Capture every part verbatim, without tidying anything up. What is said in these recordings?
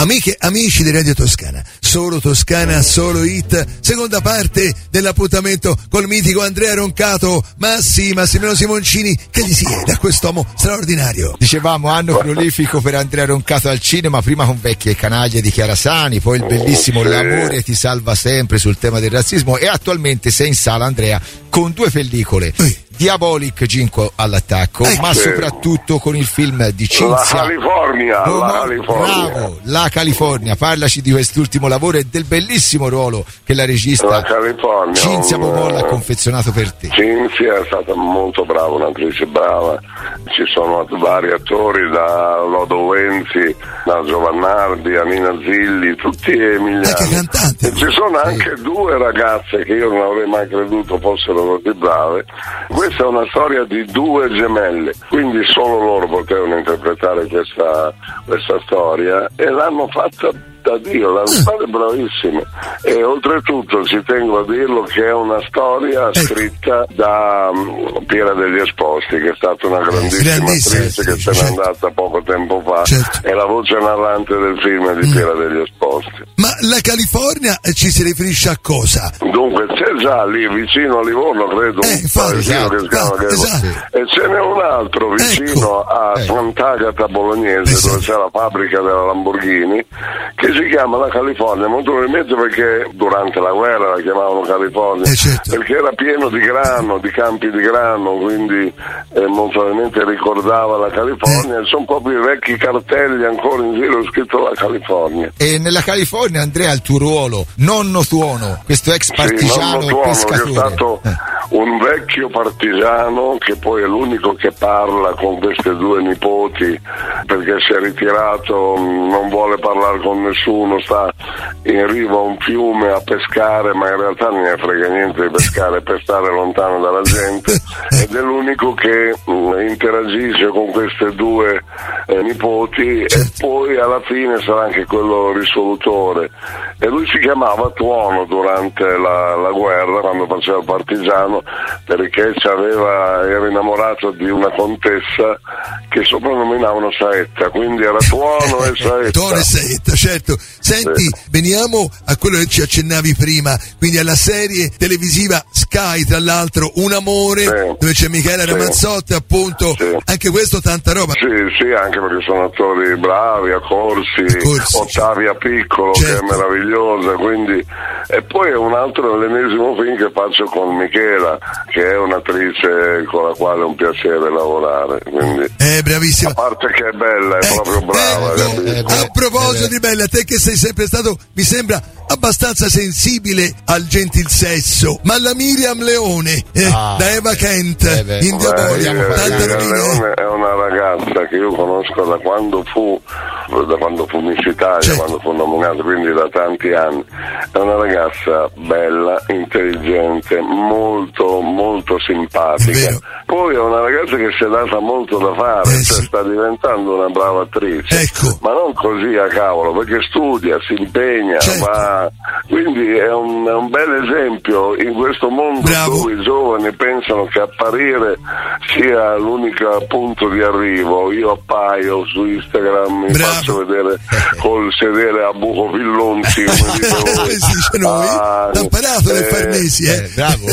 Amiche, amici di Radio Toscana, solo Toscana, solo hit, seconda parte dell'appuntamento col mitico Andrea Roncato. Ma sì, Massimiliano Simoncini, che gli si è da quest'uomo straordinario? Dicevamo, anno prolifico per Andrea Roncato al cinema, prima con Vecchie canaglie di Chiara Sani, poi il bellissimo L'amore ti salva sempre sul tema del razzismo, e attualmente sei in sala, Andrea, con due pellicole. Ehi. Diabolic Ginko all'attacco, ecco, ma soprattutto con il film di Cinzia. La California, oh, la California. Bravo, La California. Parlaci di quest'ultimo lavoro e del bellissimo ruolo che la regista la California, Cinzia un, Bobolla ha confezionato per te. Cinzia è stata molto brava, un'attrice brava. Ci sono vari attori, da Lodo Venzi, da Giovannardi, a Nina Zilli, tutti emiliani. Anche cantanti. E ci sono sì. anche due ragazze che io non avrei mai creduto fossero così brave. Questa è una storia di due gemelle, quindi solo loro potevano interpretare questa, questa storia, e l'hanno fatta da Dio, l'hanno fatta bravissime. E oltretutto ci tengo a dirlo che è una storia scritta da um, Piera degli Esposti, che è stata una grandissima attrice che se n'è andata poco tempo fa, certo. È la voce narrante del film di mm. Piera degli Esposti. Ma la California ci si riferisce a cosa? Dunque c'è già lì vicino a Livorno, credo, eh, un paesino esatto, che si chiama ah, esatto. E ce n'è un altro vicino ecco. a eh. Sant'Agata Bolognese, esatto. dove c'è la fabbrica della Lamborghini, che si chiama la California, molto probabilmente perché durante la guerra la chiamavano California, eh, certo. perché era pieno di grano, di campi di grano, quindi eh, molto probabilmente ricordava la California, eh. sono proprio i vecchi cartelli ancora in giro scritto la California. E nella California, Andrea, il tuo ruolo, nonno Tuono, questo ex partigiano sì, Tuono, pescatore. Che è stato eh. un vecchio partigiano che poi è l'unico che parla con queste due nipoti, perché si è ritirato, non vuole parlare con nessuno, sta in riva a un fiume a pescare, ma in realtà non ne frega niente di pescare per stare lontano dalla gente, ed è l'unico che mh, interagisce con queste due eh, nipoti, e poi alla fine sarà anche quello risolutore. E lui si chiamava Tuono durante la, la guerra, quando faceva il partigiano, perché aveva, era innamorato di una contessa che soprannominavano Saetta, quindi era Tuono e Saetta. Tuono e Saetta, certo. Senti, sì. veniamo a quello che ci accennavi prima, quindi alla serie televisiva Sky, tra l'altro, Un amore, sì. dove c'è Michela sì. Ramazzotti, appunto, sì. anche questo tanta roba. Sì, sì, anche perché sono attori bravi, a Corsi, a Corsi Ottavia Piccolo, certo. che è meravigliosa, quindi. E poi è un altro, l'ennesimo film che faccio con Michela, che è un'attrice con la quale è un piacere lavorare, quindi. È bravissima. A parte che è bella, è eh, proprio brava. Eh, eh, a proposito di bella, te che sei sempre stato, mi sembra, abbastanza sensibile al gentil sesso, ma la Miriam Leone, eh, ah, da Eva Kent, eh, beh, in Diabolico, eh, tanta Miriam Leone è una ragazza che io conosco da quando fu, da quando fu Miss Italia, certo. quando fu nominata, quindi da tanti anni. È una ragazza bella, intelligente, molto, molto simpatica. Poi è una ragazza che si è data molto da fare, eh, cioè sì. sta diventando una brava attrice, ecco. ma non così a cavolo, perché studia, si impegna, certo. va. Quindi è un, è un bel esempio in questo mondo Bravo. dove i giovani pensano che apparire sia l'unico punto di arrivo. Io appaio su Instagram, mi Bravo. faccio vedere col sedere a buco Villonzi, come dite voi. sì, noi. Ah, T'ha imparato eh, le Farnesi, eh? Bravo.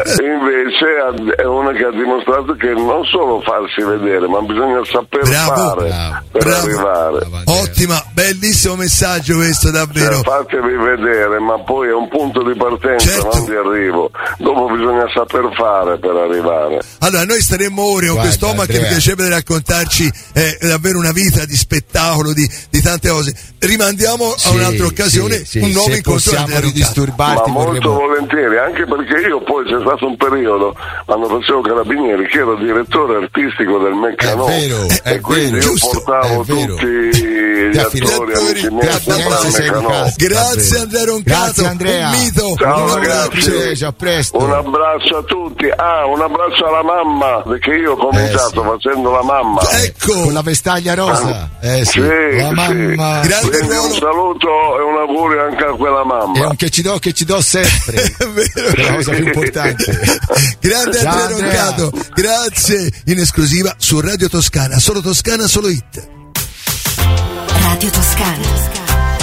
Invece è una che ha dimostrato che non solo farsi vedere, ma bisogna saper Bravo. fare Bravo. per Bravo. arrivare. Ottima, bellissimo messaggio questo, davvero. Cioè, fatevi vedere, ma poi è un punto di partenza, certo. non di arrivo. Dopo bisogna saper fare per arrivare. Allora, noi staremmo ore con quest'uomo che mi piacerebbe raccontarci eh, davvero una vita di spettacolo, di, di tante cose. Rimandiamo sì, a un'altra occasione sì, sì. un nuovo Se incontro. Possiamo ridisturbarti, ma molto vorremmo... volentieri, anche perché io poi c'è stato un periodo quando facevo Carabinieri che ero direttore artistico del Meccanò, è vero, e è quindi vero, io portavo tutti gli attori amici miei al Meccanò. Grazie Andrea Roncato, grazie Andrea, un mito. Ciao, un ragazzi, a presto. Un abbraccio a tutti. Ah, un abbraccio alla mamma, perché io ho cominciato eh, sì. facendo la mamma, ecco, con la vestaglia rosa. Eh sì, sì, la mamma. Sì. Quindi un saluto e un augurio anche a quella mamma. E un che ci do, che ci do sempre. È vero. È la cosa più importante. Grande Ciao, Andrea Roncato, grazie, in esclusiva su Radio Toscana, solo Toscana, solo hit. Radio Toscana.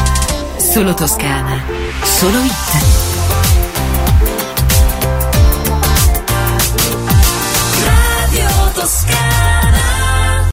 Solo Toscana, solo hit.